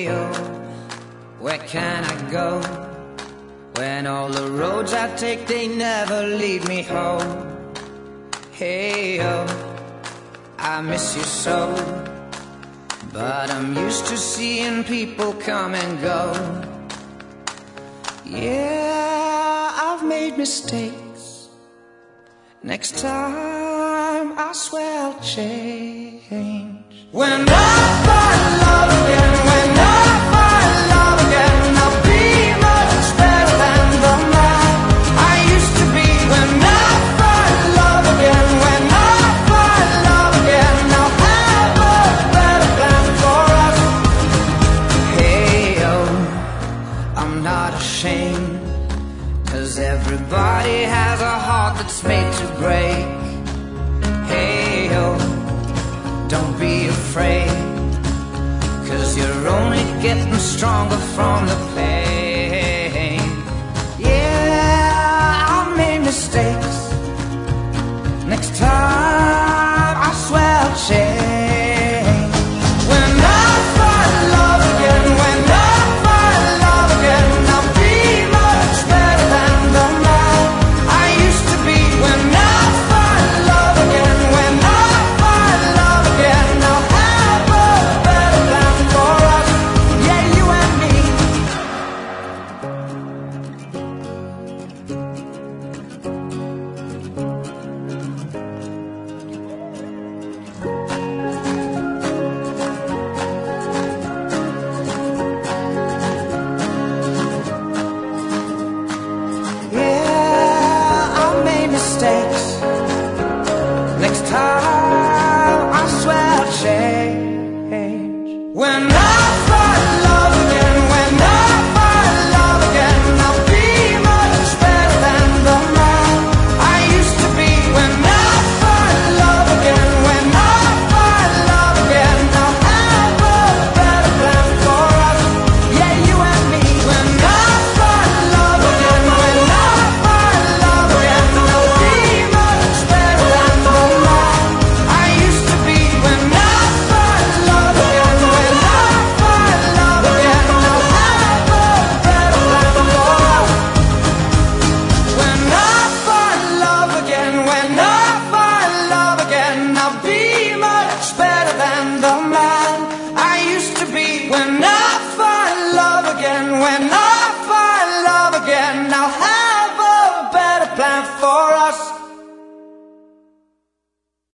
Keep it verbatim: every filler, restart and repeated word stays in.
Hey, oh, where can I go when all the roads I take, they never lead me home? Hey, oh, I miss you so, but I'm used to seeing people come and go. Yeah, I've made mistakes. Next time, I swear I'll change. When I find love again, when I find love again, I'll be much better than the man I used to be. When I find love again, when I find love again, I'll have a better plan for us. Hey, oh, I'm not ashamed, 'cause everybody has a heart that's made to break. Hey, oh, don't be afraid, 'cause you're only getting stronger from the pain. Yeah, I made mistakes. Next time, I swear I'll change. When I find love again, when I find love again, I'll be much better than the man I used to be. When I find love again, when I find love again, I'll have a better plan for us. Yeah, you and me. Yeah, I made mistakes. Next time, I swear I'll change. When I find love again, when I find love again, I'll be much better than the man I used to be. When I find love again, when I find love again, I'll have a better plan for us. Yeah, you and me. When I find love again, when I find love again, I'll be much better than the man I used to be. When I find love again, when I find love again, I'll have a better plan for us. When I find love again, when I find love again, I'll be much better than the man I used to be. When I find love again, when I find love again, I'll have a better plan for us.